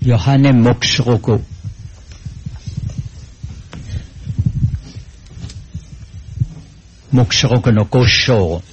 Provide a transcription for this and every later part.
요한의 목시록の5章。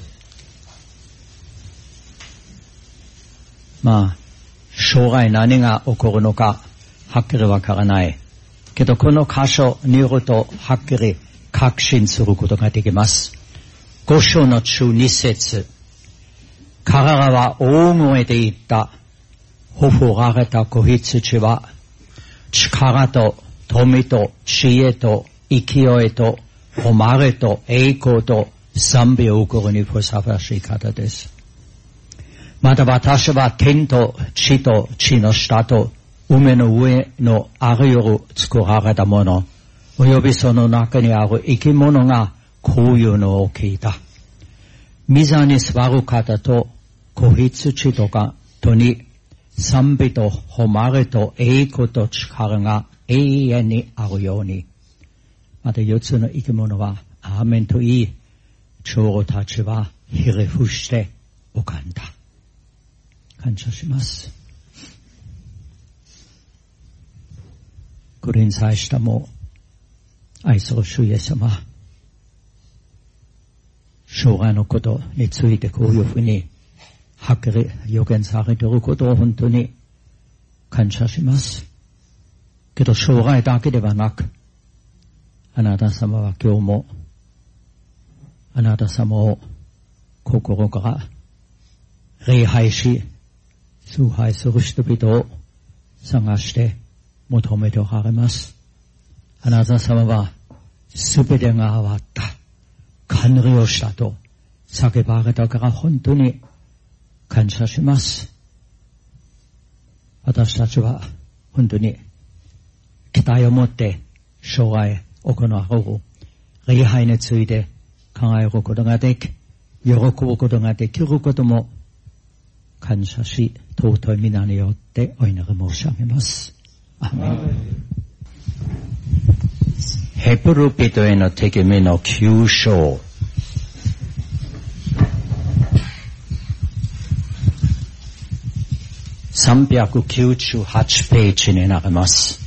将来何が起こるのかはっきりわからない。けどこの箇所によるとはっきり確信することができます。5章の12節。彼らは大声で言った。ほふられた子羊は力と富と知恵と勢いと誉れと栄光と賛美を送るにふさわしい方です。また私は天と地と地の下と海の上のあらゆる作られたもの、およびその中にある生き物がこういうのを聞いた。御座に座る方と子羊とかとに賛美と誉れと栄光と力が永遠にあるように。また4つの生き物はアーメンと言い、長老たちはひれ伏して拝んだ。感謝します。これに際しても愛する主イエス様、将来のことについてこういうふうにはっきり予言されていることを本当に感謝します。けど将来だけではなく、あなた様は今日もあなた様を心から礼拝し、崇拝する人々を探して求めておられます。あなた様はすべてが終わった、完了したと叫ばれたから本当に感謝します。私たちは本当に期待を持って将来行われる礼拝について考えることができ、喜ぶことができることも感謝し、尊い皆によってお祈り申し上げます。アーメン。ヘブル人への手紙の9章。398ページになります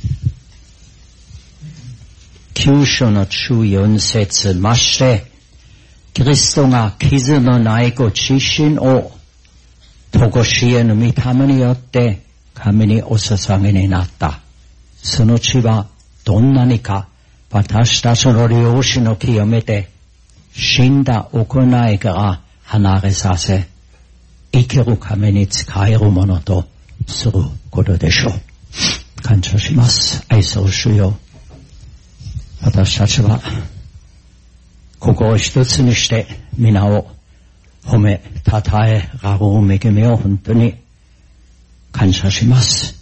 。9章の14節。まして、キリストが傷のないご自身を常しえの御霊によって神にお捧げになった。その地はどんなにか私たちの良心を清めて死んだ行いから離れさせ、生きる神に仕えるものとすることでしょう。感謝します。愛する主よ、私たちは心を一つにして皆を褒めたたえられる恵みを本当に感謝します。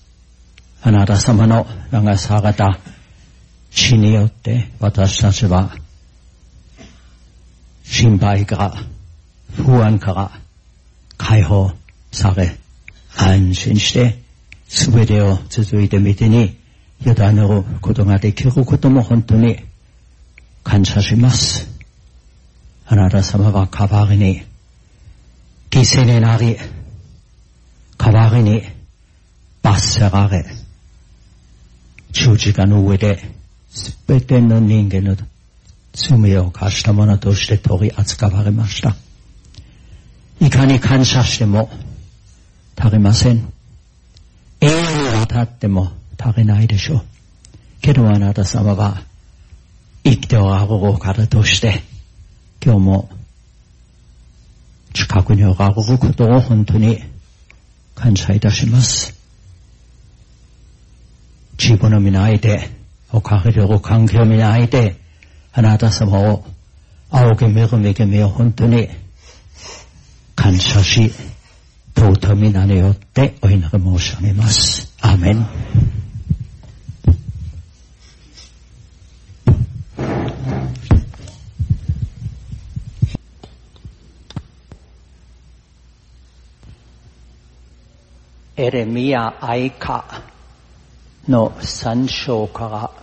あなた様の流された血によって私たちは心配から不安から解放され、安心して全てを続いてみてに委ねることができることも本当に感謝します。あなた様は代わりに犠牲になり、代わりに罰せられ、十字架の上で全ての人間の罪を犯したものとして取り扱われました。いかに感謝しても足りません。永遠にわたっても足りないでしょう。けどあなた様は生きておられるお方として今日も近くにおられることを本当に感謝いたします。自分を見ないで、置かれている環境を見ないで、あなた様を仰ぎ見る恵みを本当に感謝し、尊い皆によってお祈り申し上げます。アーメン。エレミヤ愛歌の3章から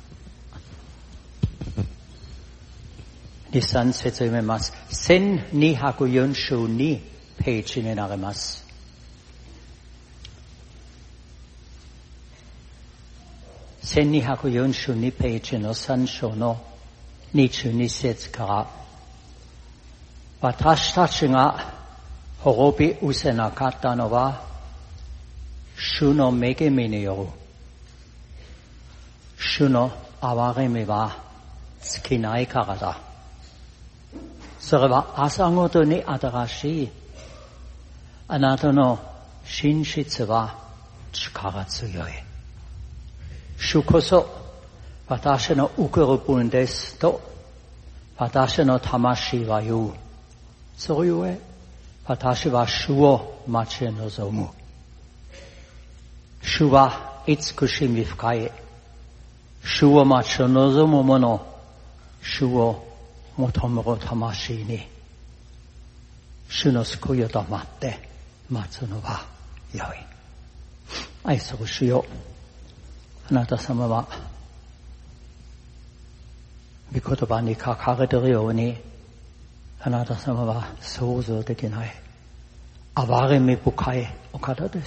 2、3節読めます。1242ページになります。 1242ページの3章の22節から、私たちが滅び失せなかったのは、主の恵みによる。主の憐れみは尽きないからだ。それは朝ごとに新しい。あなたの真実は力強い。主こそ私の受ける分ですと私の魂は言う。それゆえ私は主を待ち望む。主は慈しみ深い。主を待ち望む者、主を求める魂に、主の救いを黙って待つのは良い。愛する主よ、あなた様は御言葉に書かれているように、あなた様は想像できない憐れみ深いお方です。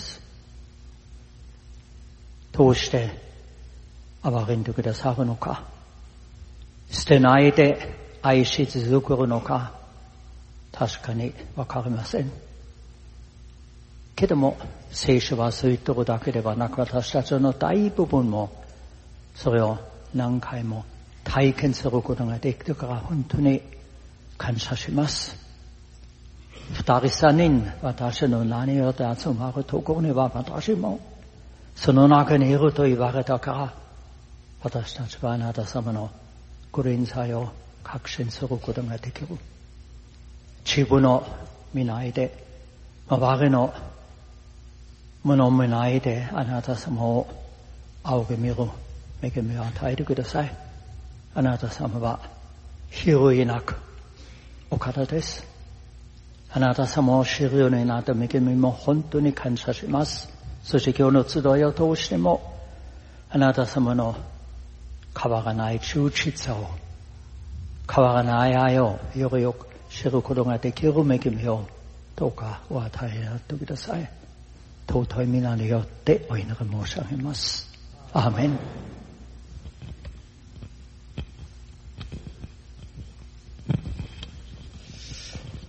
どうして憐れんでくださるのか、捨てないで愛し続けるのか、確かにわかりません。けども聖書はそう言っているだけではなく、私たちの大部分もそれを何回も体験することができるから本当に感謝します。2人3人私の何より集まるところには私もその中にいると言われたから、私たちはあなた様のご臨在を確信することができる。自分の見ないで、周りのものを見ないで、あなた様を仰ぎ見る恵みを与えてください。あなた様は比類なくお方です。あなた様を知るようになった恵みも本当に感謝します。そして今日の集いを通しても、あなた様の変わらない忠実さを、変わらない愛をよりよく知ることができる恵みをどうかお与えになってください。尊い皆によってお祈り申し上げます。アーメン。